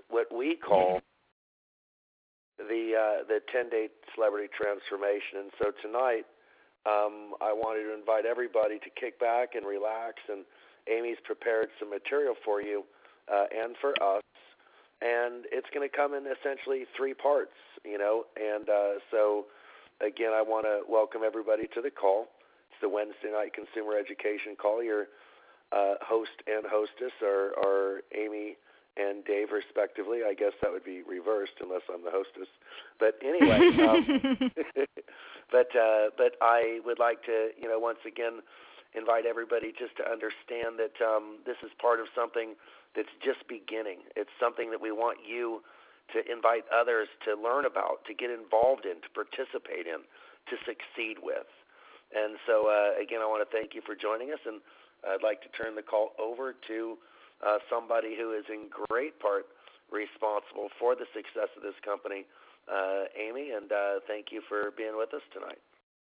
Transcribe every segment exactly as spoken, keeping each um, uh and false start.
what we call the uh, the ten-day celebrity transformation. And so tonight, um, I wanted to invite everybody to kick back and relax. And Amy's prepared some material for you uh, and for us. And it's going to come in essentially three parts, you know. And uh, so, again, I want to welcome everybody to the call. It's the Wednesday night consumer education call. Your uh, host and hostess are, are Amy and Dave, respectively. I guess that would be reversed unless I'm the hostess. But anyway, um, but uh, but I would like to, you know, once again invite everybody just to understand that um, this is part of something that's just beginning. It's something that we want you to invite others to learn about, to get involved in, to participate in, to succeed with. And so, uh, again, I want to thank you for joining us, and I'd like to turn the call over to uh, somebody who is in great part responsible for the success of this company, uh, Amy, and uh, thank you for being with us tonight.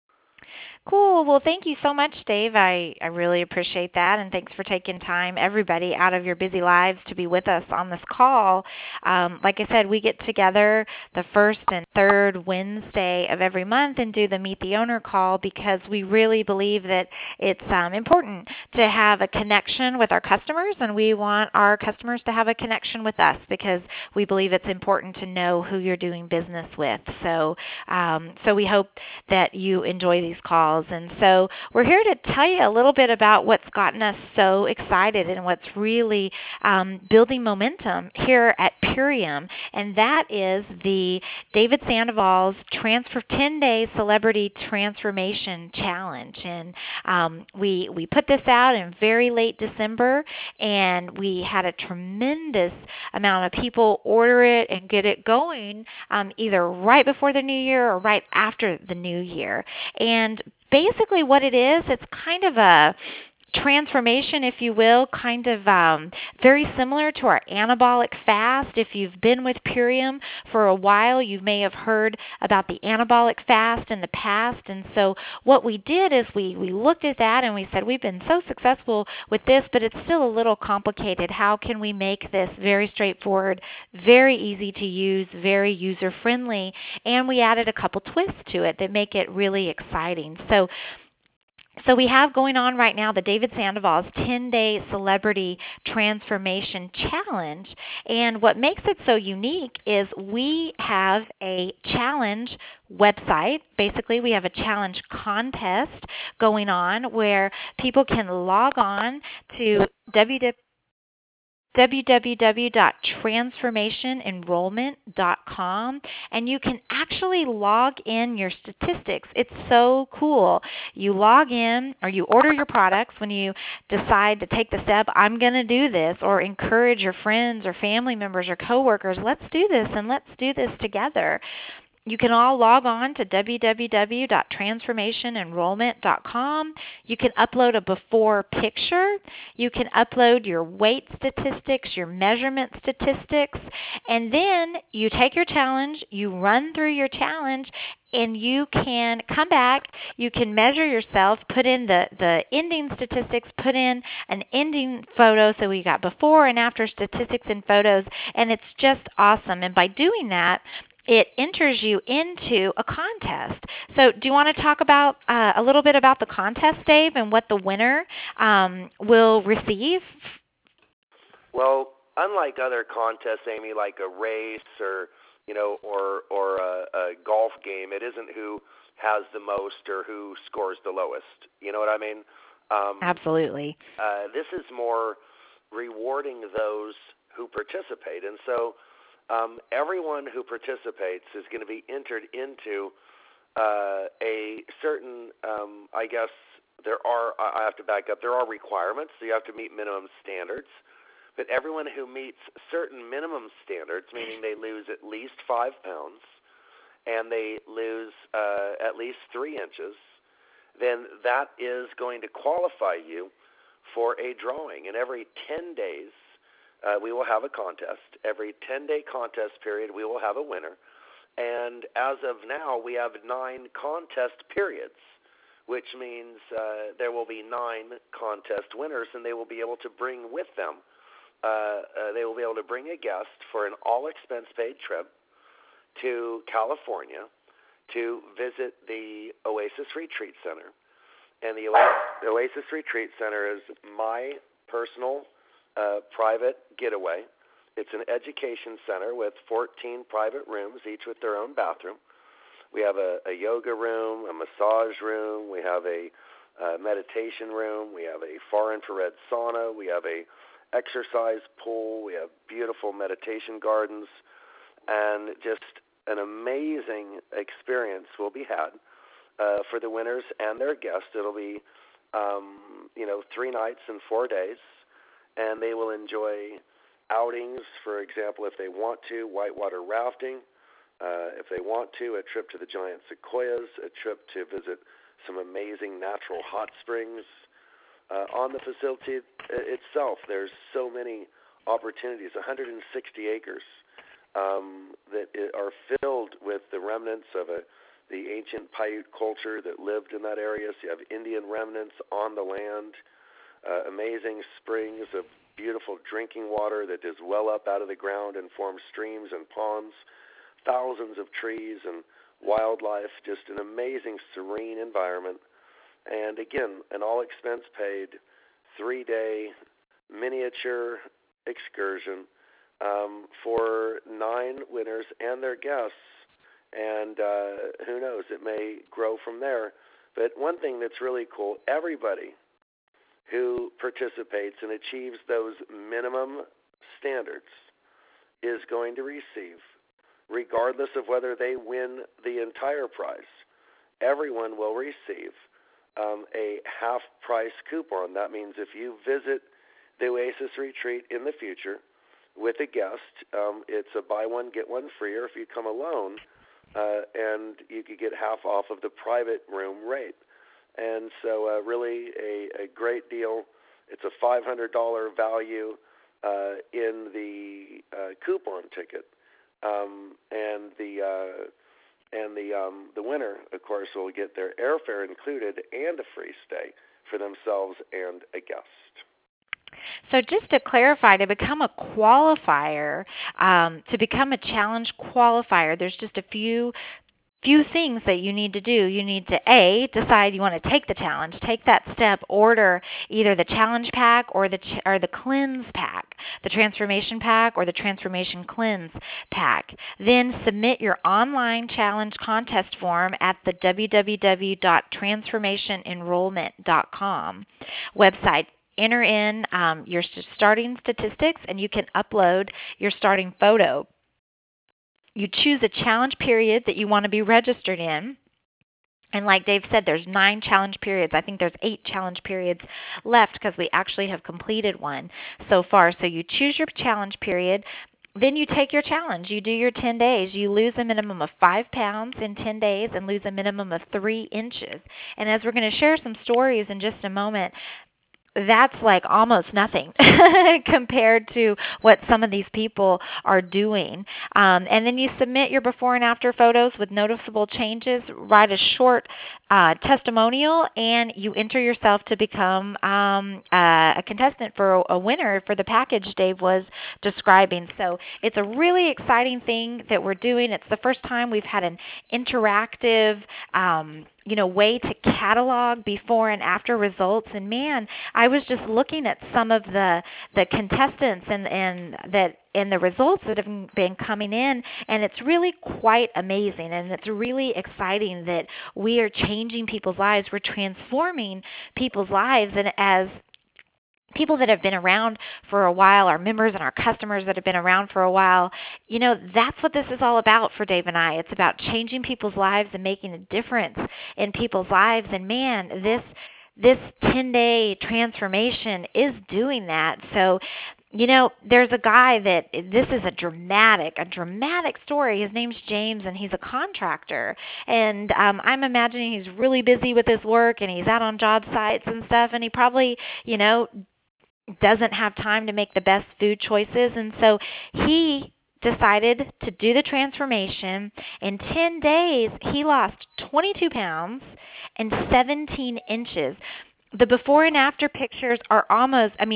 Cool. Well, thank you so much, Dave. I, I really appreciate that, and thanks for taking time, everybody, out of your busy lives to be with us on this call. Um, like I said, we get together the first and third Wednesday of every month and do the Meet the Owner call because we really believe that it's um, important to have a connection with our customers, and we want our customers to have a connection with us because we believe it's important to know who you're doing business with. So, um, so we hope that you enjoy these calls. And so we're here to tell you a little bit about what's gotten us so excited and what's really um, building momentum here at Purium, and that is the David Sandoval's Transfer ten-Day Celebrity Transformation Challenge. And um, we we put this out in very late December, and we had a tremendous amount of people order it and get it going um, either right before the new year or right after the new year. And basically what it is, it's kind of a transformation, if you will, kind of um, very similar to our anabolic fast. If you've been with Purium for a while, you may have heard about the anabolic fast in the past. And so what we did is we, we looked at that and we said, we've been so successful with this, but it's still a little complicated. How can we make this very straightforward, very easy to use, very user-friendly? And we added a couple twists to it that make it really exciting. So So we have going on right now the David Sandoval's ten-Day Celebrity Transformation Challenge. And what makes it so unique is we have a challenge website. Basically, we have a challenge contest going on where people can log on to w w w w w w dot transformation enrollment dot com, and you can actually log in your statistics. It's so cool. You log in or you order your products when you decide to take the step, I'm going to do this, or encourage your friends or family members or coworkers, let's do this and let's do this together. You can all log on to w w w dot transformation enrollment dot com. You can upload a before picture. You can upload your weight statistics, your measurement statistics, and then you take your challenge, you run through your challenge, and you can come back, you can measure yourself, put in the, the ending statistics, put in an ending photo, so we got before and after statistics and photos, and it's just awesome. And by doing that, it enters you into a contest. So do you want to talk about uh, a little bit about the contest, Dave, and what the winner um, will receive? Well, unlike other contests, Amy, like a race or you know, or or a, a golf game, it isn't who has the most or who scores the lowest. You know what I mean? Um, Absolutely. Uh, this is more rewarding those who participate, and so um, everyone who participates is going to be entered into uh, a certain. Um, I guess there are. I have to back up. There are requirements, so you have to meet minimum standards. But everyone who meets certain minimum standards, meaning they lose at least five pounds and they lose uh, at least three inches, then that is going to qualify you for a drawing. And every ten days, uh, we will have a contest. Every ten-day contest period, we will have a winner. And as of now, we have nine contest periods, which means uh, there will be nine contest winners, and they will be able to bring with them uh, uh, they will be able to bring a guest for an all-expense-paid trip to California to visit the Oasis Retreat Center. And the Oasis Retreat Center is my personal uh, private getaway. It's an education center with fourteen private rooms, each with their own bathroom. We have a, a yoga room, a massage room. We have a uh, meditation room. We have a far infrared sauna. We have a exercise pool. We have beautiful meditation gardens, and just an amazing experience will be had uh, for the winners and their guests. It'll be, um, you know, three nights and four days, and they will enjoy outings, for example, if they want to, whitewater rafting, uh, if they want to, a trip to the giant sequoias, a trip to visit some amazing natural hot springs. Uh, on the facility itself, there's so many opportunities, one hundred sixty acres um, that are filled with the remnants of a, the ancient Paiute culture that lived in that area. So you have Indian remnants on the land, uh, amazing springs of beautiful drinking water that is well up out of the ground and forms streams and ponds, thousands of trees and wildlife, just an amazing, serene environment. And again, an all-expense-paid three-day miniature excursion um, for nine winners and their guests. And uh, who knows, it may grow from there. But one thing that's really cool, everybody who participates and achieves those minimum standards is going to receive, regardless of whether they win the entire prize, everyone will receive um, a half-price coupon. That means if you visit the Oasis Retreat in the future with a guest, um, it's a buy one, get one free, or if you come alone, uh, and you could get half off of the private room rate. And so uh, really a, a great deal. It's a five hundred dollars value uh, in the uh, coupon ticket. Um, and the uh, and the um, the winner, of course, will get their airfare included and a free stay for themselves and a guest. So just to clarify, to become a qualifier, um, to become a challenge qualifier, there's just a few few things that you need to do. You need to, A, decide you want to take the challenge. Take that step. Order either the challenge pack or the ch- or the cleanse pack, the transformation pack or the transformation cleanse pack. Then submit your online challenge contest form at the w w w dot transformation enrollment dot com website. Enter in um, your starting statistics, and you can upload your starting photo. You choose a challenge period that you want to be registered in. And like Dave said, there's nine challenge periods. I think there's eight challenge periods left because we actually have completed one so far. So you choose your challenge period. Then you take your challenge. You do your ten days. You lose a minimum of five pounds in ten days and lose a minimum of three inches. And as we're going to share some stories in just a moment, that's like almost nothing compared to what some of these people are doing. Um, and then you submit your before and after photos with noticeable changes, write a short uh, testimonial, and you enter yourself to become um, uh, a contestant for a, a winner for the package Dave was describing. So it's a really exciting thing that we're doing. It's the first time we've had an interactive um, you know, way to catalog before and after results. And man, I was just looking at some of the the contestants and and that and the results that have been coming in, and it's really quite amazing, and it's really exciting that we are changing people's lives. We're transforming people's lives, and as people that have been around for a while, our members and our customers that have been around for a while, you know, that's what this is all about for Dave and I. It's about changing people's lives and making a difference in people's lives. And man, this this ten-day transformation is doing that. So, you know, there's a guy that, this is a dramatic, a dramatic story. His name's James, and he's a contractor. And um, I'm imagining he's really busy with his work, and he's out on job sites and stuff, and he probably, you know, doesn't have time to make the best food choices. And so he decided to do the transformation. In ten days, he lost twenty-two pounds and seventeen inches. The before and after pictures are almost, I mean,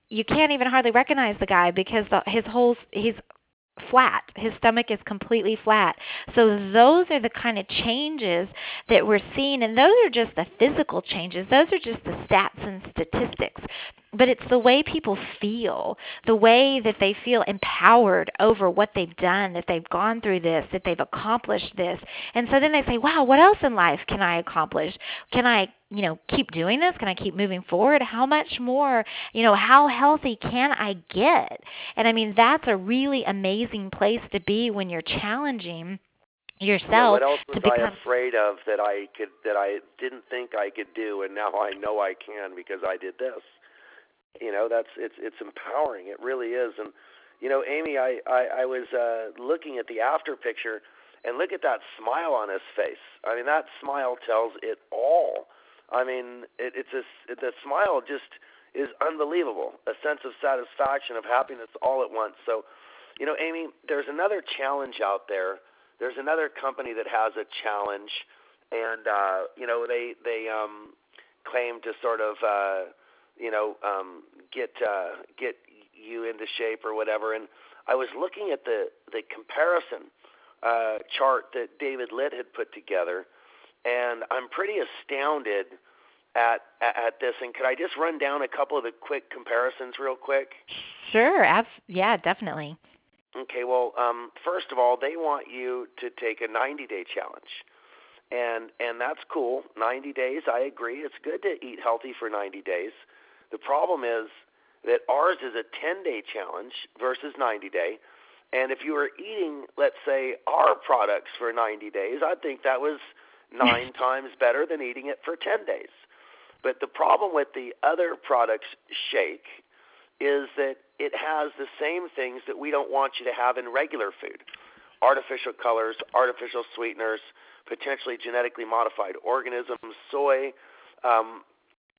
you can't even hardly recognize the guy because the, his whole he's flat. His stomach is completely flat. So those are the kind of changes that we're seeing, and those are just the physical changes. Those are just the stats and statistics. But it's the way people feel, the way that they feel empowered over what they've done, that they've gone through this, that they've accomplished this. And so then they say, wow, what else in life can I accomplish? Can I, you know, keep doing this? Can I keep moving forward? How much more, you know, how healthy can I get? And I mean, that's a really amazing place to be when you're challenging yourself. Yeah, what else was to become... I afraid of that I could that I didn't think I could do, and now I know I can because I did this. You know, that's it's it's empowering. It really is. And you know, Amy, I I, I was uh, looking at the after picture, and look at that smile on his face. I mean, that smile tells it all. I mean, it, it's a, the smile just is unbelievable. A sense of satisfaction, of happiness, all at once. So, you know, Amy, there's another challenge out there. There's another company that has a challenge, and uh, you know, they they um, claim to sort of. Uh, you know, um, get uh, get you into shape or whatever. And I was looking at the, the comparison uh, chart that David Litt had put together, and I'm pretty astounded at at this. And could I just run down a couple of the quick comparisons real quick? Sure. Abs- yeah, definitely. Okay, well, um, first of all, they want you to take a ninety-day challenge. And and that's cool. ninety days, I agree. It's good to eat healthy for ninety days. The problem is that ours is a ten-day challenge versus ninety-day. And if you were eating, let's say, our products for ninety days, I think that was nine times better than eating it for ten days. But the problem with the other products, Shake, is that it has the same things that we don't want you to have in regular food. Artificial colors, artificial sweeteners, potentially genetically modified organisms, soy, um,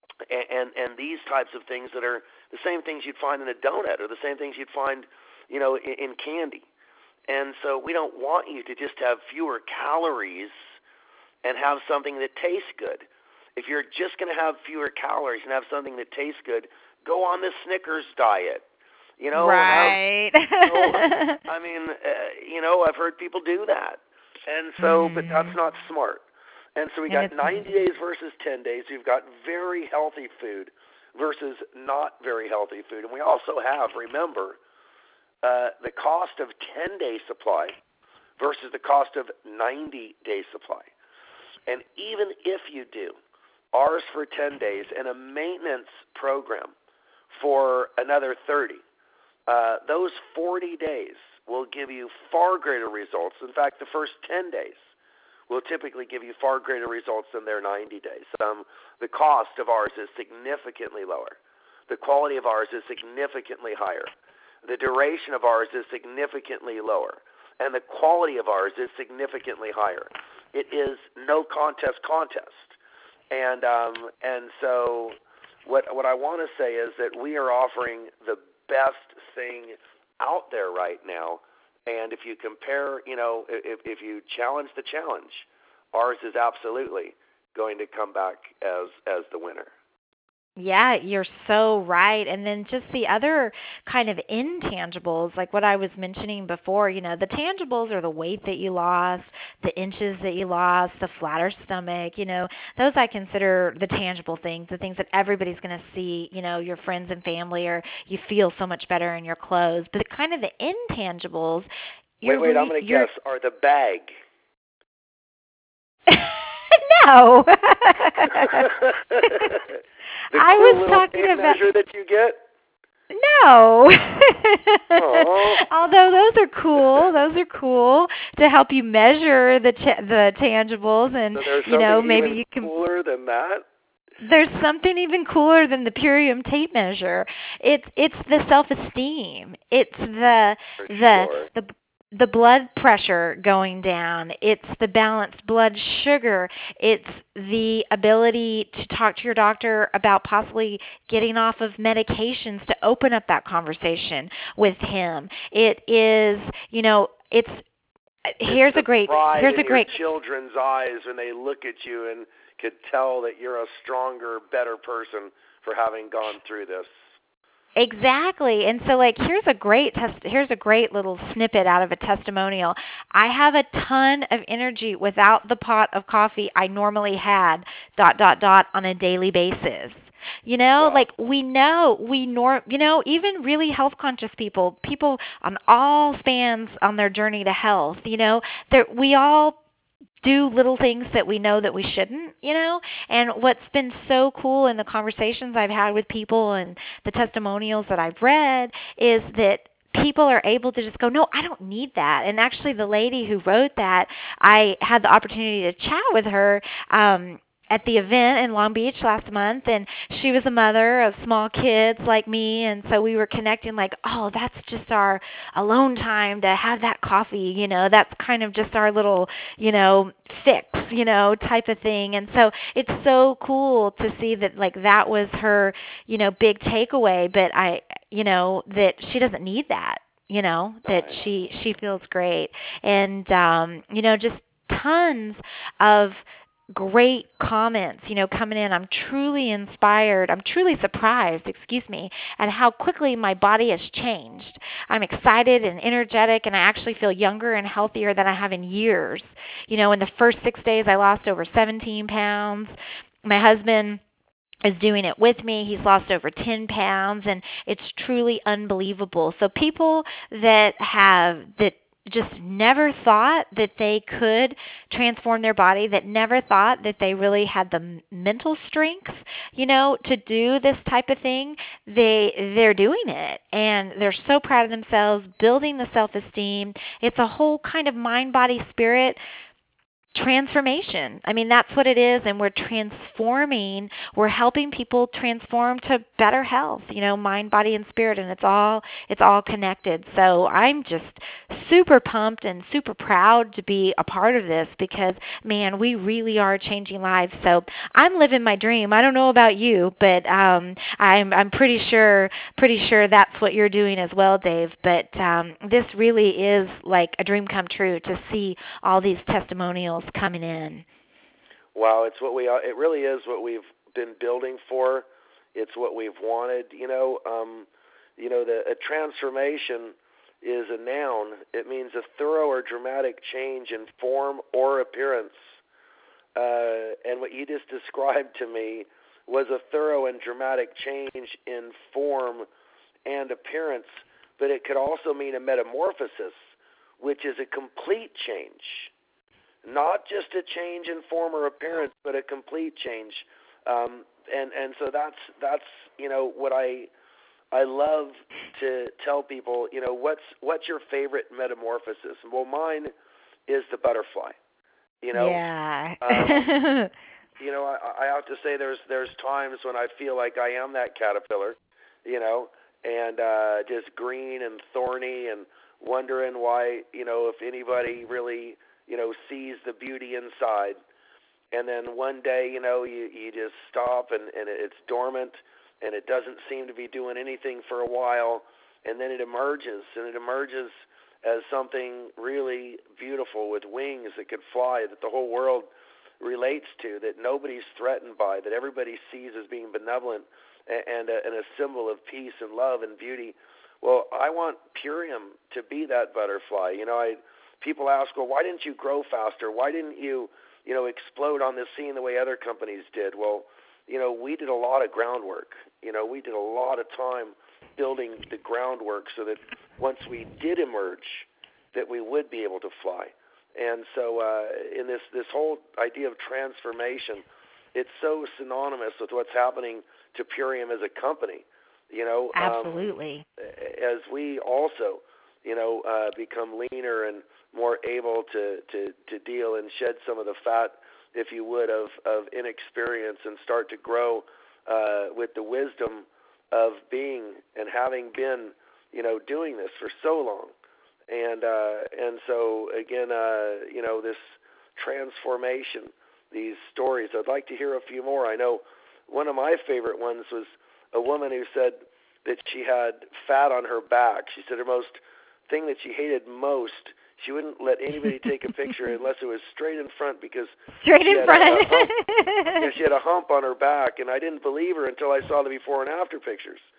And, and these types of things that are the same things you'd find in a donut or the same things you'd find, you know, in, in candy. And so we don't want you to just have fewer calories and have something that tastes good. If you're just going to have fewer calories and have something that tastes good, go on the Snickers diet. You know, right. so, I mean, uh, you know, I've heard people do that. And so, mm. but that's not smart. And so we got ninety days versus ten days. We've got very healthy food versus not very healthy food. And we also have, remember, uh, the cost of ten-day supply versus the cost of ninety-day supply. And even if you do ours for ten days and a maintenance program for another thirty, uh, those forty days will give you far greater results. In fact, the first ten days will typically give you far greater results than their ninety days. Um, the cost of ours is significantly lower. The quality of ours is significantly higher. The duration of ours is significantly lower. And the quality of ours is significantly higher. It is no contest contest. And um, and so what what I want to say is that we are offering the best thing out there right now. And if you compare, you know, if, if you challenge the challenge, ours is absolutely going to come back as as the winner. Yeah, you're so right. And then just the other kind of intangibles, like what I was mentioning before, you know, the tangibles are the weight that you lost, the inches that you lost, the flatter stomach, you know, those I consider the tangible things, the things that everybody's going to see, you know, your friends and family, or you feel so much better in your clothes. But kind of the intangibles. Wait, wait, I'm going to guess, are the bag. No. The I cool was talking tape about measure that you get? No. Although those are cool, those are cool to help you measure the ch- the tangibles, and so there's you know maybe even you can. Cooler than that. There's something even cooler than the Purium tape measure. It's it's the self-esteem. It's the For the sure. the the blood pressure going down. It's the balanced blood sugar. It's the ability to talk to your doctor about possibly getting off of medications, to open up that conversation with him. It is, you know, it's here's it's a great pride here's in a great your children's eyes when they look at you and could tell that you're a stronger, better person for having gone through this. Exactly. And so like here's a great test here's a great little snippet out of a testimonial. I have a ton of energy without the pot of coffee I normally had dot dot dot on a daily basis. You know, Wow. like we know we norm you know, even really health conscious people, people on all spans on their journey to health, you know, there we all do little things that we know that we shouldn't, you know? And what's been so cool in the conversations I've had with people and the testimonials that I've read is that people are able to just go, no, I don't need that. And actually the lady who wrote that, I had the opportunity to chat with her um at the event in Long Beach last month, and she was a mother of small kids like me, and so we were connecting like, oh, that's just our alone time to have that coffee, you know, that's kind of just our little, you know, fix, you know, type of thing. And so it's so cool to see that like that was her, you know, big takeaway, but I, you know, that she doesn't need that, you know, that Right. she she feels great. And um, you know, just tons of great comments, you know, coming in. I'm truly inspired. I'm truly surprised, excuse me, at how quickly my body has changed. I'm excited and energetic, and I actually feel younger and healthier than I have in years. You know, in the first six days, I lost over seventeen pounds. My husband is doing it with me. He's lost over ten pounds, and it's truly unbelievable. So people that have that just never thought that they could transform their body, that never thought that they really had the mental strength, you know, to do this type of thing, they they're doing it, and they're so proud of themselves, building the self-esteem. It's a whole kind of mind, body, spirit transformation. I mean, that's what it is, and we're transforming. We're helping people transform to better health, you know, mind, body, and spirit, and it's all it's all connected. So I'm just super pumped and super proud to be a part of this because, man, we really are changing lives. So I'm living my dream. I don't know about you, but um, I'm I'm pretty sure pretty sure that's what you're doing as well, Dave. But um, this really is like a dream come true to see all these testimonials coming in. Wow, it's what we are. It really is what we've been building for. It's what we've wanted. You know, um, you know, the a transformation is a noun. It means a thorough or dramatic change in form or appearance. Uh, and what you just described to me was a thorough and dramatic change in form and appearance, but it could also mean a metamorphosis, which is a complete change. Not just a change in form or appearance, but a complete change. Um, and and so that's that's you know what I I love to tell people. You know what's what's your favorite metamorphosis? Well, mine is the butterfly. You know, Yeah. um, you know I, I have to say there's there's times when I feel like I am that caterpillar. You know, and uh, just green and thorny and wondering why you know if anybody really you know, sees the beauty inside. And then one day, you know, you, you just stop and, and it's dormant and it doesn't seem to be doing anything for a while. And then it emerges, and it emerges as something really beautiful with wings that could fly, that the whole world relates to, that nobody's threatened by, that everybody sees as being benevolent and a, and a symbol of peace and love and beauty. Well, I want Purium to be that butterfly. You know, I people ask, well, why didn't you grow faster? Why didn't you, you know, explode on the scene the way other companies did? Well, you know, we did a lot of groundwork. You know, we did a lot of time building the groundwork so that once we did emerge, that we would be able to fly. And so uh, in this, this whole idea of transformation, it's so synonymous with what's happening to Purium as a company. You know, um, Absolutely. as we also, you know, uh, become leaner and more able to, to, to deal and shed some of the fat, if you would, of, of inexperience and start to grow uh, with the wisdom of being and having been, you know, doing this for so long. And uh, and so, again, uh, you know, this transformation, these stories, I'd like to hear a few more. I know one of my favorite ones was a woman who said that she had fat on her back. She said her most thing that she hated most, she wouldn't let anybody take a picture unless it was straight in front because Straight she in had front. a, a hump. Yeah, she had a hump on her back, and I didn't believe her until I saw the before and after pictures.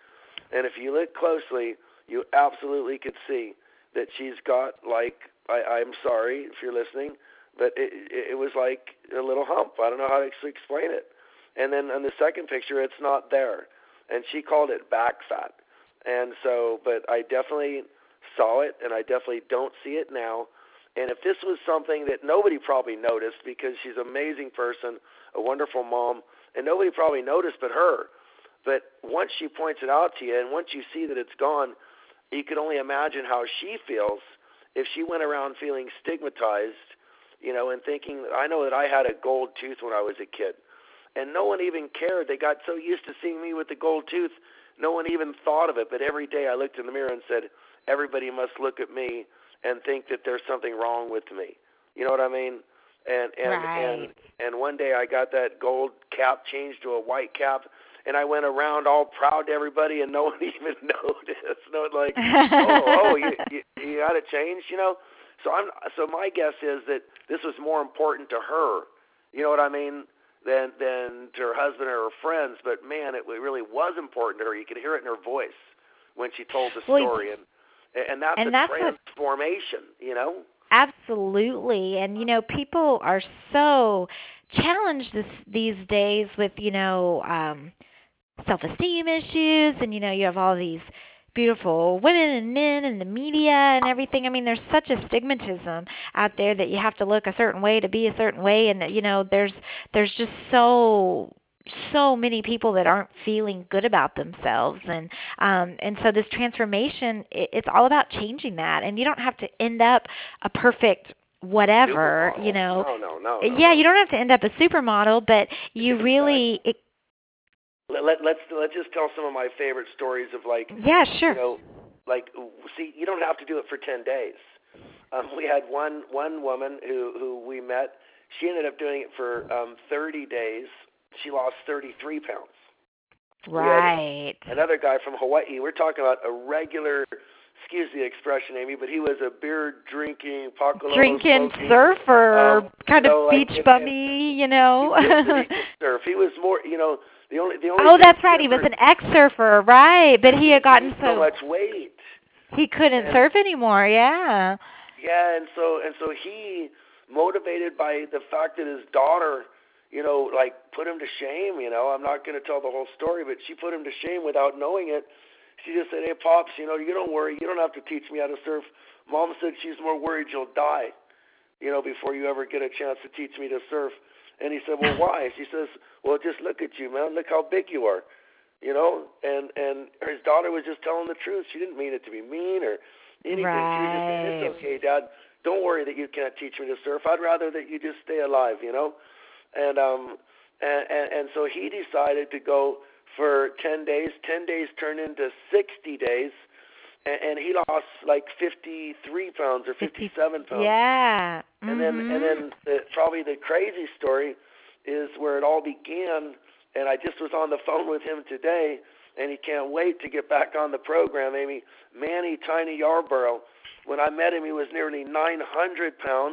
And if you look closely, you absolutely could see that she's got, like, I, I'm sorry if you're listening, but it, it, it was like a little hump. I don't know how to actually explain it. And then on the second picture, it's not there. And she called it back fat. And so, but I definitely saw it, and I definitely don't see it now. And if this was something that nobody probably noticed, because she's an amazing person, a wonderful mom, and nobody probably noticed but her. But once she points it out to you, and once you see that it's gone, you can only imagine how she feels if she went around feeling stigmatized, you know, and thinking, I know that I had a gold tooth when I was a kid, and no one even cared. They got so used to seeing me with the gold tooth, no one even thought of it. But every day I looked in the mirror and said, everybody must look at me and think that there's something wrong with me. You know what I mean? And and right. and and one day I got that gold cap changed to a white cap, and I went around all proud to everybody, and no one even noticed. No, like, oh, oh, you, you, you got it changed, you know. So I'm so my guess is that this was more important to her. You know what I mean? Than than to her husband or her friends. But man, it really was important to her. You could hear it in her voice when she told the well, story, and and that's and a that's transformation. What, you know. Absolutely. And, you know, people are so challenged this, these days with, you know, um, self-esteem issues. And, you know, you have all these beautiful women and men in the media and everything. I mean, there's such a stigmatism out there that you have to look a certain way to be a certain way. And, you know, there's there's just so so many people that aren't feeling good about themselves, and um and so this transformation, it, it's all about changing that. And you don't have to end up a perfect whatever, Supermodel. you know. No, no, no, no. Yeah, no. you don't have to end up a supermodel, but you exactly. really it, let, let let's let's just tell some of my favorite stories of, like, yeah, sure. you know, like, see, you don't have to do it for ten days. Um, we had one one woman who who we met. She ended up doing it for um, thirty days. She lost thirty-three pounds. Right. Another guy from Hawaii. We're talking about a regular, excuse the expression, Amy, but he was a beer drinking, pakalolo drinking smoking, surfer, um, kind you know, of like, beach and, bummy, you know. He, he, he could surf. He was more, you know, the only the only. Oh, that's right. He was an ex-surfer, right? But he had gotten so so much weight. He couldn't and, surf anymore. Yeah. Yeah, and so and so he, motivated by the fact that his daughter, you know, like, put him to shame. You know, I'm not going to tell the whole story, but she put him to shame without knowing it. She just said, "Hey, Pops, you know, you don't worry. You don't have to teach me how to surf. Mom said she's more worried you'll die, you know, before you ever get a chance to teach me to surf." And he said, "Well, why?" She says, "Well, just look at you, man. Look how big you are." You know, and and his daughter was just telling the truth. She didn't mean it to be mean or anything. Right. She was just saying, "It's okay, Dad. Don't worry that you can't teach me to surf. I'd rather that you just stay alive." You know, and um, and and, and so he decided to go for ten days. Ten days turned into sixty days, and, and he lost like fifty-three pounds or fifty-seven pounds. Yeah. Mm-hmm. And then and then the, probably the crazy story is where it all began. And I just was on the phone with him today, and he can't wait to get back on the program, Amy. Manny Tiny Yarborough. When I met him, he was nearly nine hundred pounds.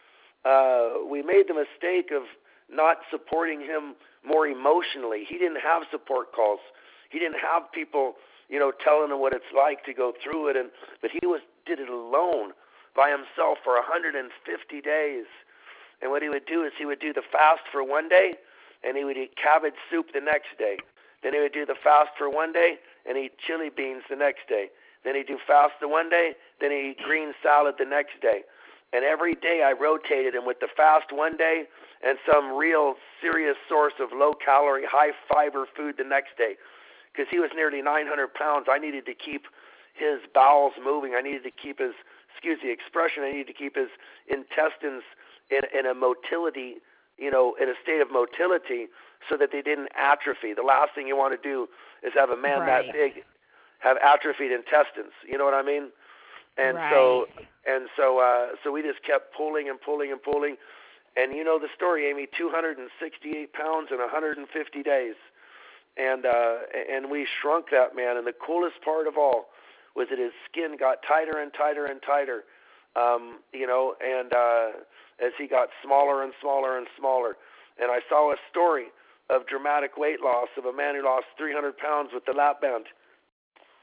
Uh, we made the mistake of not supporting him more emotionally. He didn't have support calls. He didn't have people, you know, telling him what it's like to go through it. And but he was did it alone by himself for one hundred fifty days. And what he would do is he would do the fast for one day, and he would eat cabbage soup the next day. Then he would do the fast for one day and eat chili beans the next day. Then he'd do fast the one day, then he'd eat green salad the next day. And every day I rotated him with the fast one day and some real serious source of low-calorie, high-fiber food the next day. Because he was nearly nine hundred pounds, I needed to keep his bowels moving. I needed to keep his, excuse the expression, I needed to keep his intestines in, in a motility, you know, in a state of motility so that they didn't atrophy. The last thing you want to do is have a man right. that big have atrophied intestines. You know what I mean? And right. so and so uh, so we just kept pulling and pulling and pulling. And you know the story, Amy, two hundred sixty-eight pounds in one hundred fifty days. And uh, and we shrunk that man. And the coolest part of all was that his skin got tighter and tighter and tighter. Um, you know, and uh, as he got smaller and smaller and smaller. And I saw a story of dramatic weight loss of a man who lost three hundred pounds with the lap band.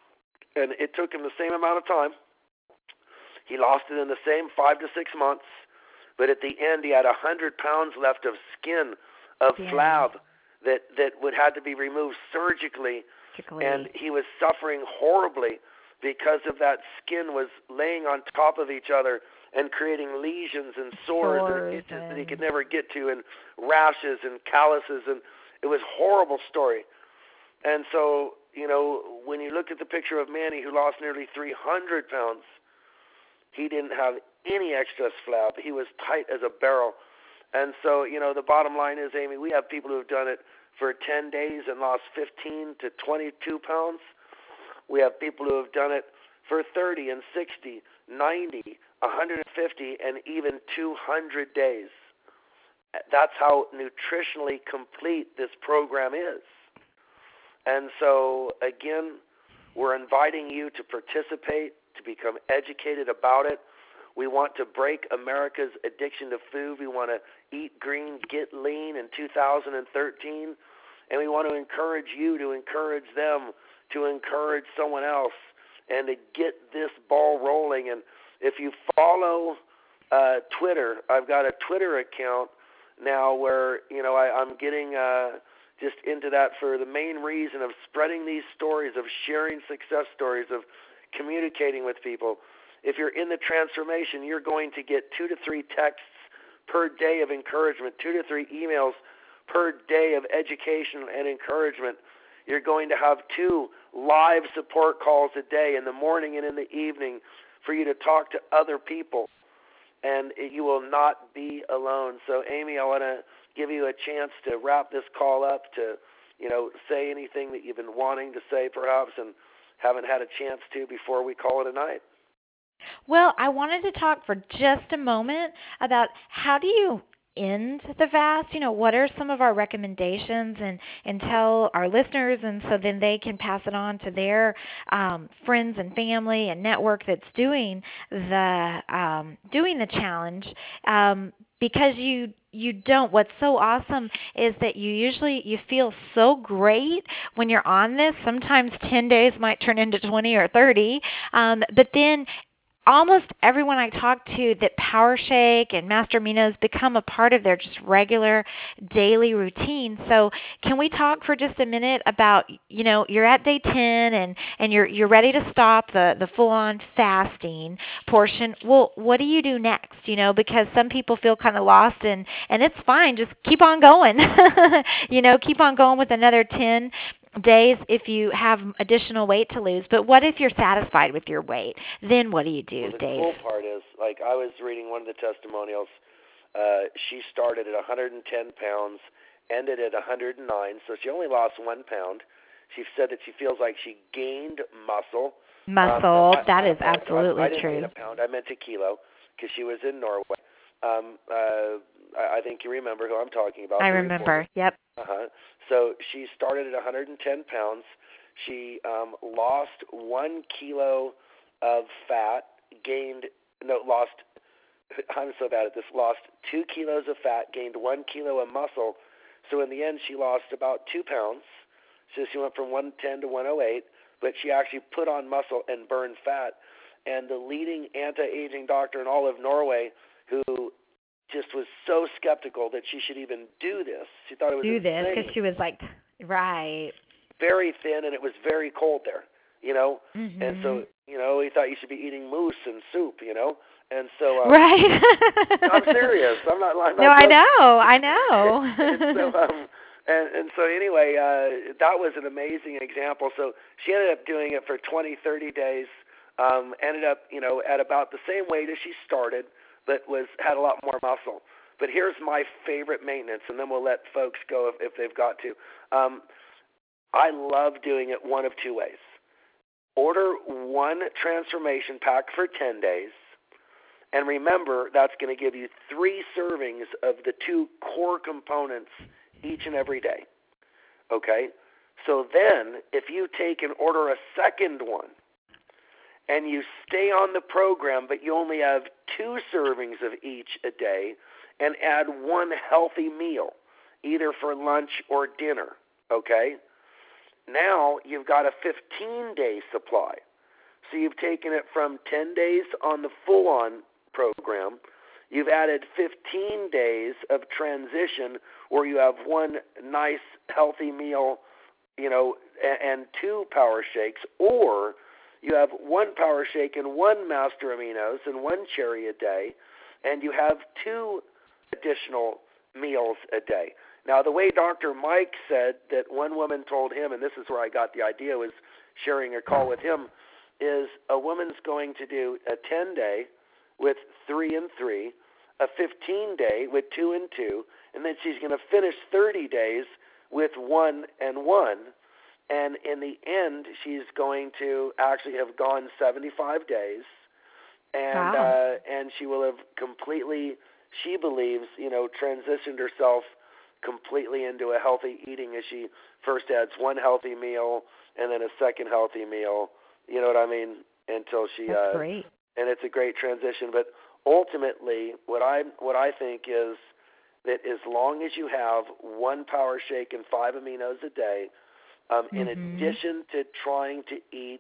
And it took him the same amount of time. He lost it in the same five to six months. But at the end, he had one hundred pounds left of skin, of yeah. flab, that, that would had to be removed surgically. surgically. And he was suffering horribly because of that skin was laying on top of each other and creating lesions and sores, sores and itches and... that he could never get to, and rashes and calluses, and it was a horrible story. And so, you know, when you look at the picture of Manny, who lost nearly three hundred pounds, he didn't have any excess flab. He was tight as a barrel. And so, you know, the bottom line is, Amy, we have people who have done it for ten days and lost fifteen to twenty-two pounds. We have people who have done it for thirty and sixty, ninety, one hundred fifty, and even two hundred days. That's how nutritionally complete this program is. And so, again, we're inviting you to participate, to become educated about it. We want to break America's addiction to food. We want to eat green, get lean in two thousand thirteen. And we want to encourage you to encourage them, to encourage someone else, and to get this ball rolling. And if you follow uh, Twitter, I've got a Twitter account now where, you know, I, I'm getting uh, just into that for the main reason of spreading these stories, of sharing success stories, of communicating with people. If you're in the transformation, you're going to get two to three texts per day of encouragement, two to three emails per day of education and encouragement. You're going to have two live support calls a day in the morning and in the evening for you to talk to other people, and you will not be alone. So, Amy, I want to give you a chance to wrap this call up, to, you know, say anything that you've been wanting to say perhaps and haven't had a chance to before we call it a night. Well, I wanted to talk for just a moment about how do you end the fast? You know, what are some of our recommendations, and, and tell our listeners, and so then they can pass it on to their um, friends and family and network that's doing the um, doing the challenge. Um, because you you don't. What's so awesome is that you usually you feel so great when you're on this. Sometimes ten days might turn into twenty or thirty, um, but then almost everyone I talk to that Power Shake and Master Aminos become a part of their just regular daily routine. So can we talk for just a minute about, you know, you're at day ten and, and you're you're ready to stop the, the full-on fasting portion. Well, what do you do next? You know, because some people feel kind of lost, and, and it's fine. Just keep on going. you know, keep on going with another ten days if you have additional weight to lose. But what if you're satisfied with your weight? Then what do you do, well, the Dave? The cool part is, like, I was reading one of the testimonials. Uh, she started at one hundred ten pounds, ended at one hundred nine, so she only lost one pound. She said that she feels like she gained muscle. Muscle, um, that I, is absolutely I, I didn't true. mean a pound, I meant a kilo, because she was in Norway. Um, uh, I, I think you remember who I'm talking about. I remember, reporter. Yep. Uh-huh. So she started at one hundred ten pounds. She um, lost one kilo of fat, gained, no, lost, I'm so bad at this, lost two kilos of fat, gained one kilo of muscle. So in the end, she lost about two pounds. So she went from one ten to one oh eight, but she actually put on muscle and burned fat. And the leading anti-aging doctor in all of Norway, who just was so skeptical that she should even do this. She thought it was do insane. this because she was like, right. Very thin, and it was very cold there, you know. Mm-hmm. And so, you know, he thought you should be eating moose and soup, you know. And so, um, right. I'm serious. I'm not lying. No, I know. I know. and so, um, and, and so anyway, uh, that was an amazing example. So she ended up doing it for twenty, thirty days. Um, ended up, you know, at about the same weight as she started, but was had a lot more muscle. But here's my favorite maintenance, and then we'll let folks go if, if they've got to. Um, I love doing it one of two ways. Order one transformation pack for ten days, and remember that's going to give you three servings of the two core components each and every day. Okay? So then, if you take and order a second one, and you stay on the program, but you only have two servings of each a day, and add one healthy meal, either for lunch or dinner, okay? Now you've got a fifteen-day supply. So you've taken it from ten days on the full-on program. You've added fifteen days of transition where you have one nice, healthy meal, you know, and, and two power shakes, or you have one power shake and one master aminos and one cherry a day, and you have two additional meals a day. Now, the way Doctor Mike said that one woman told him, and this is where I got the idea, was sharing a call with him, is a woman's going to do a ten-day with three and three, a fifteen-day with two and two, and then she's going to finish thirty days with one and one. And in the end, she's going to actually have gone seventy-five days, and wow. uh, and she will have completely, she believes, you know, transitioned herself completely into a healthy eating as she first adds one healthy meal and then a second healthy meal. You know what I mean? Until she, That's uh, great. and it's a great transition. But ultimately, what I what I think is that as long as you have one power shake and five aminos a day, um, in Mm-hmm. addition to trying to eat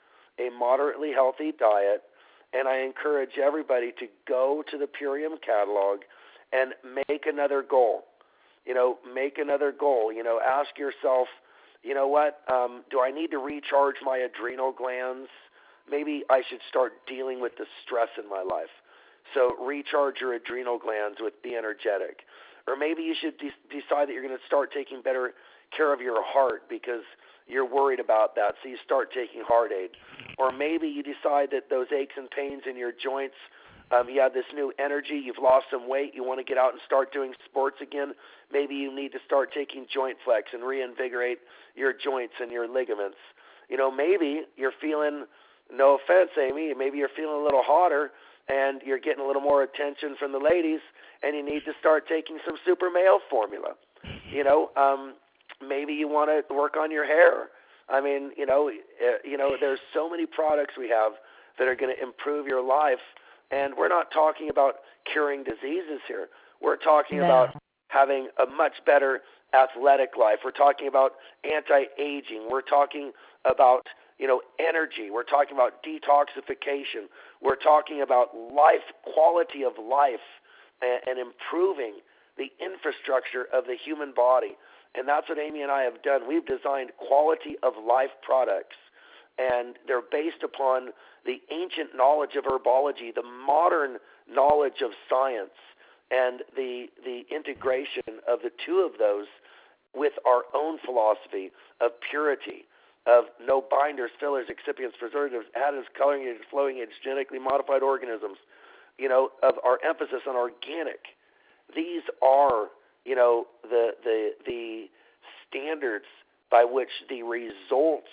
a moderately healthy diet, and I encourage everybody to go to the Purium catalog and make another goal. You know, make another goal. You know, ask yourself, you know what, um, do I need to recharge my adrenal glands? Maybe I should start dealing with the stress in my life. So recharge your adrenal glands with Be Energetic. Or maybe you should de- decide that you're going to start taking better care of your heart because you're worried about that, so you start taking Heart Aid. Or maybe you decide that those aches and pains in your joints, um, you have this new energy, you've lost some weight, you want to get out and start doing sports again. Maybe you need to start taking Joint Flex and reinvigorate your joints and your ligaments. You know, maybe you're feeling, no offense, Amy, maybe you're feeling a little hotter and you're getting a little more attention from the ladies, and you need to start taking some Super Male formula. You know, um, maybe you want to work on your hair. I mean, you know, uh, you know, there's so many products we have that are going to improve your life, and we're not talking about curing diseases here. We're talking No. about having a much better athletic life. We're talking about anti-aging. We're talking about, you know, energy. We're talking about detoxification. We're talking about life, quality of life, and, and improving the infrastructure of the human body. And that's what Amy and I have done. We've designed quality of life products, and they're based upon the ancient knowledge of herbology, the modern knowledge of science, and the the integration of the two of those with our own philosophy of purity, of no binders, fillers, excipients, preservatives, additives, coloring agents, flowing agents, genetically modified organisms, you know, of our emphasis on organic. These are, you know, the the the standards by which the results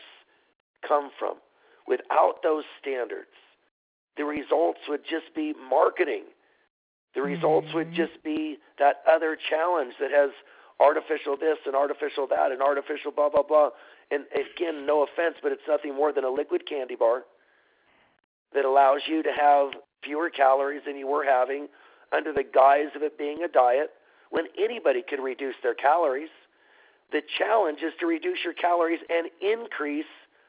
come from. Without those standards, the results would just be marketing. The results Mm-hmm. would just be that other challenge that has artificial this and artificial that and artificial blah, blah, blah. And again, no offense, but it's nothing more than a liquid candy bar that allows you to have fewer calories than you were having under the guise of it being a diet when anybody can reduce their calories. The challenge is to reduce your calories and increase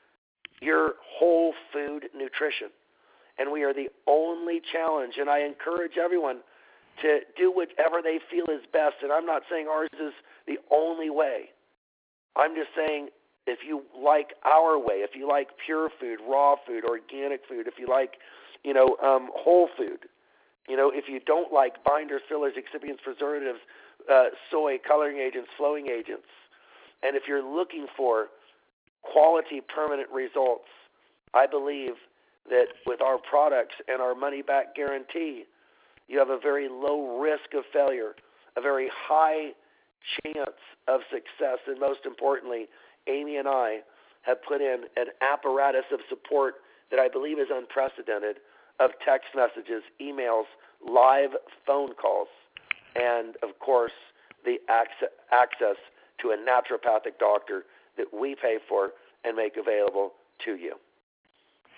your whole food nutrition. And we are the only challenge, and I encourage everyone to do whatever they feel is best. And I'm not saying ours is the only way. I'm just saying if you like our way, if you like pure food, raw food, organic food, if you like, you know, um, whole food, you know, if you don't like binders, fillers, excipients, preservatives, uh, soy, coloring agents, flowing agents, and if you're looking for quality, permanent results, I believe that with our products and our money-back guarantee, you have a very low risk of failure, a very high chance of success, and most importantly, Amy and I have put in an apparatus of support that I believe is unprecedented, of text messages, emails, live phone calls, and, of course, the access to a naturopathic doctor that we pay for and make available to you.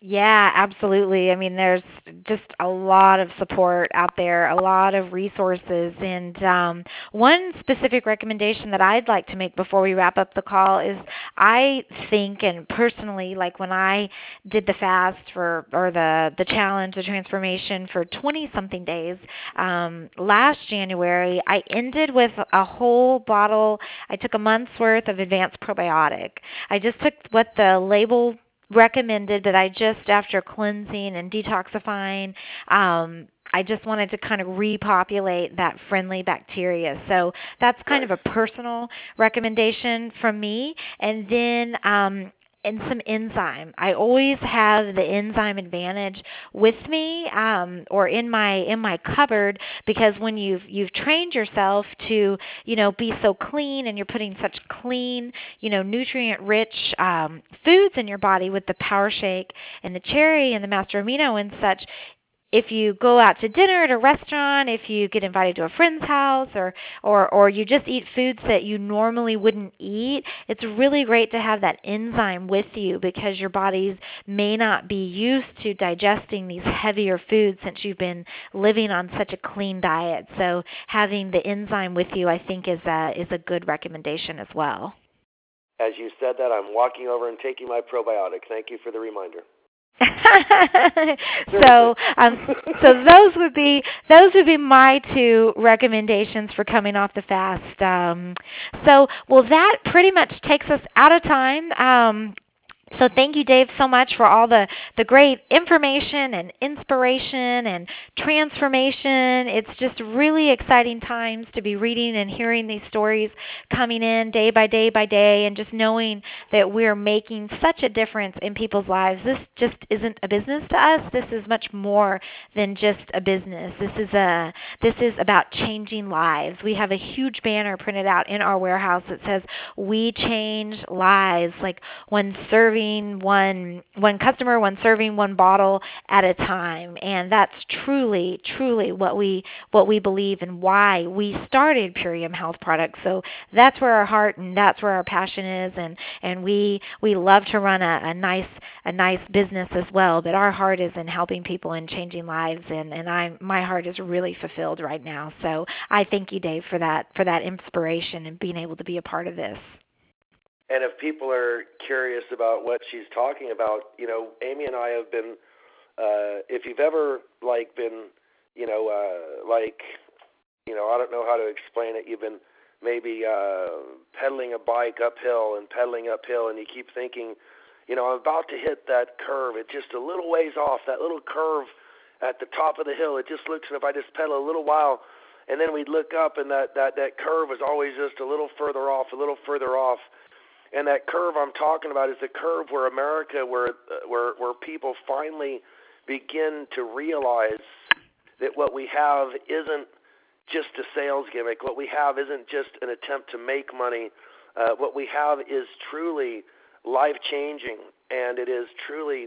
Yeah, absolutely. I mean, there's just a lot of support out there, a lot of resources. And um, one specific recommendation that I'd like to make before we wrap up the call is I think, and personally, like when I did the fast for, or the, the challenge, the transformation for twenty-something days um, last January, I ended with a whole bottle. I took a month's worth of advanced probiotic. I just took what the label recommended, that I just, after cleansing and detoxifying, um, I just wanted to kind of repopulate that friendly bacteria. So that's kind Nice. of a personal recommendation from me. And then um, and some enzyme. I always have the enzyme advantage with me, um, or in my in my cupboard, because when you've you've trained yourself to, you know, be so clean, and you're putting such clean, you know, nutrient-rich um, foods in your body with the Power Shake and the cherry and the Master Amino and such. If you go out to dinner at a restaurant, if you get invited to a friend's house, or, or, or you just eat foods that you normally wouldn't eat, it's really great to have that enzyme with you, because your bodies may not be used to digesting these heavier foods since you've been living on such a clean diet. So having the enzyme with you, I think, is a, is a good recommendation as well. As you said that, I'm walking over and taking my probiotic. Thank you for the reminder. so um so those would be those would be my two recommendations for coming off the fast. Um so well, that pretty much takes us out of time. Um So thank you, Dave, so much for all the, the great information and inspiration and transformation. It's just really exciting times to be reading and hearing these stories coming in day by day by day, and just knowing that we're making such a difference in people's lives. This just isn't a business to us. This is much more than just a business. This is a this is about changing lives. We have a huge banner printed out in our warehouse that says, "We change lives," like one serving, one one customer, one serving, one bottle at a time. And that's truly, truly what we what we believe, and why we started Purium Health Products. So that's where our heart and that's where our passion is, and, and we we love to run a, a nice a nice business as well. But our heart is in helping people and changing lives, and, and I my heart is really fulfilled right now. So I thank you, Dave, for that for that inspiration and being able to be a part of this. And if people are curious about what she's talking about, you know, Amy and I have been, uh, if you've ever, like, been, you know, uh, like, you know, I don't know how to explain it. You've been maybe uh, pedaling a bike uphill and pedaling uphill, and you keep thinking, you know, I'm about to hit that curve. It's just a little ways off, that little curve at the top of the hill. It just looks, and if I just pedal a little while, and then we'd look up, and that, that, that curve is always just a little further off, a little further off. And that curve I'm talking about is the curve where America, where where where people finally begin to realize that what we have isn't just a sales gimmick. What we have isn't just an attempt to make money. Uh, what we have is truly life-changing, and it is truly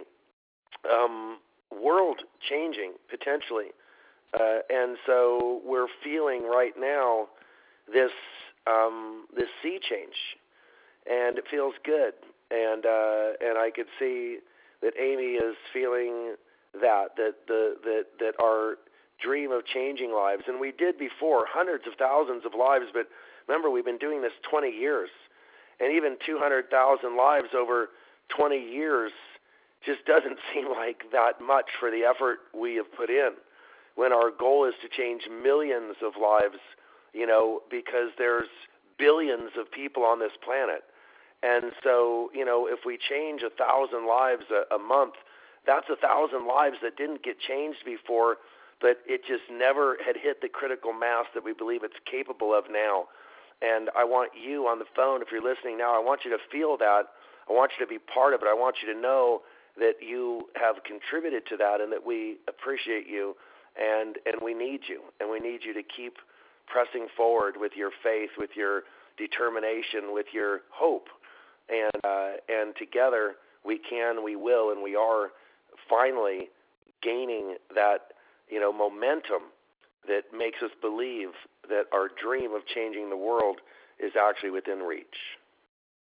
um, world-changing, potentially. Uh, and so we're feeling right now this um, this sea change. And it feels good, and uh, and I could see that Amy is feeling that that the that that our dream of changing lives, and we did before hundreds of thousands of lives, but remember, we've been doing this twenty years, and even two hundred thousand lives over twenty years just doesn't seem like that much for the effort we have put in, when our goal is to change millions of lives, you know, because there's billions of people on this planet. And so, you know, if we change a thousand lives a, a month, that's a thousand lives that didn't get changed before, but it just never had hit the critical mass that we believe it's capable of now. And I want you on the phone, if you're listening now, I want you to feel that. I want you to be part of it. I want you to know that you have contributed to that, and that we appreciate you, and, and we need you. And we need you to keep pressing forward with your faith, with your determination, with your hope. And uh, and together we can, we will, and we are finally gaining that, you know, momentum that makes us believe that our dream of changing the world is actually within reach.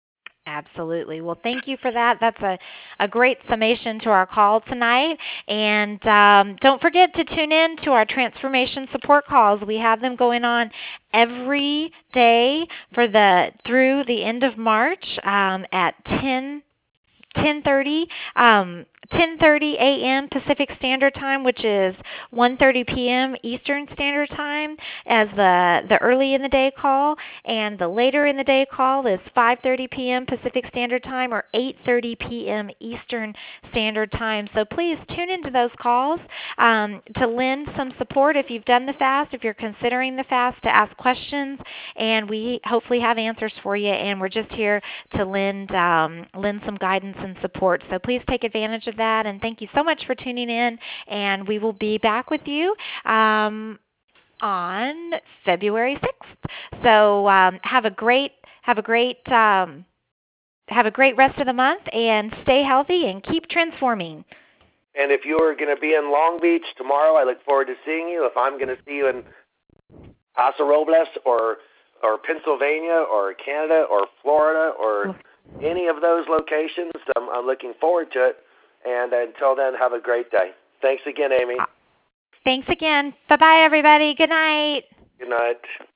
Absolutely. Well, thank you for that. That's a, a great summation to our call tonight. And um, don't forget to tune in to our transformation support calls. We have them going on every day for the through the end of March um, at ten ten thirty um, ten thirty a.m. Pacific Standard Time, which is one thirty p.m. Eastern Standard Time as the, the early in the day call, and the later in the day call is five thirty p.m. Pacific Standard Time or eight thirty p.m. Eastern Standard Time. So please tune into those calls um, to lend some support if you've done the fast, if you're considering the fast, to ask questions, and we hopefully have answers for you, and we're just here to lend um, lend some guidance and support. So please take advantage of that, and thank you so much for tuning in, and we will be back with you um, on February sixth. So um, have a great have a great um, have a great rest of the month, and stay healthy and keep transforming. And if you're going to be in Long Beach tomorrow, I look forward to seeing you. If I'm going to see you in Paso Robles or or Pennsylvania or Canada or Florida or any of those locations, I'm, I'm looking forward to it. And until then, have a great day. Thanks again, Amy. Thanks again. Bye-bye, everybody. Good night. Good night.